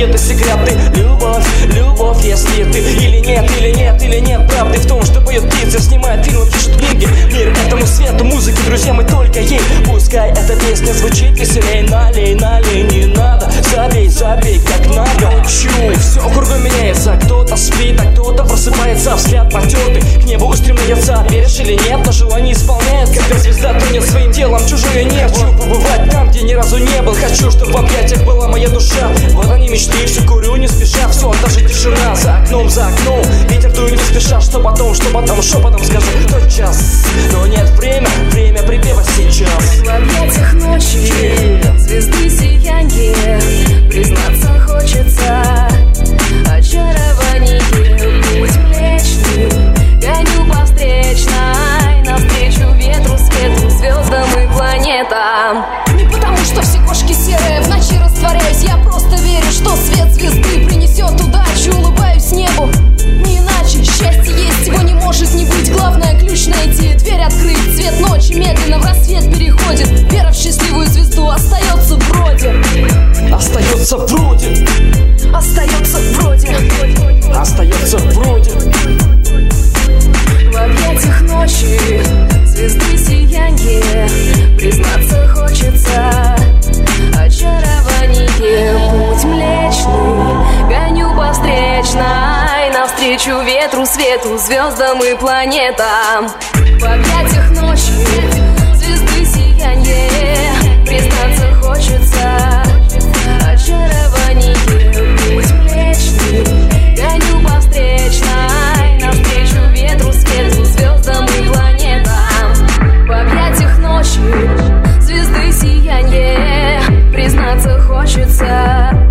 где-то секретный. Любовь, любовь, если ты или нет, или нет, или нет правды в том, что поет птица, снимает фильмы, пишет книги. Мир этому свету, музыки, друзья, мы только ей. Пускай эта песня звучит веселей. Налей, налей, не надо. Забей, забей, как надо. Учу, все кругом меняется. Кто-то спит, а кто-то просыпается. Взгляд потертый, к небу устремляется. Веришь или нет, но желание исполняет. Когда звезда тонет своим телом, чужое нет. Хочу побывать там, где ни разу не был. Хочу, чтобы в объятиях была моя душа. Вот они мечты, все курю не спеша. Все, даже тишина за окном, за окном. Ветер дует не спеша. Что потом, шепотом скажу тот час. Но нет, время припева сейчас. В объятиях ночи, звезды сияние. Признаться хочется очарование. Путь млечный, гоню по встречной, навстречу ветру, свету, звездам и планетам. Не потому, что все кошки серые, в ночи растворяюсь. Я просто верю, что свет звезды принесет удачу. Улыбаюсь небу, не иначе. Счастье есть, его не может не быть. Главное ключ найти, дверь открыть. Цвет ночи медленно в рассвет переходит. Вера в счастливую звезду остается вроде. Остается вроде. Остается вроде. Остается вроде. В объятиях ночи, звезды сияние. Признаться хочется очарование. Путь млечный, гоню по встречной, навстречу ветру, свету, звездам и планетам. В объятиях ночи, звезды сияние. Признаться хочется очарование. Путь млечный, гоню по встречной, навстречу ветру, свету, звездам и планетам. В объятиях ночи, звезды сияние. Признаться хочется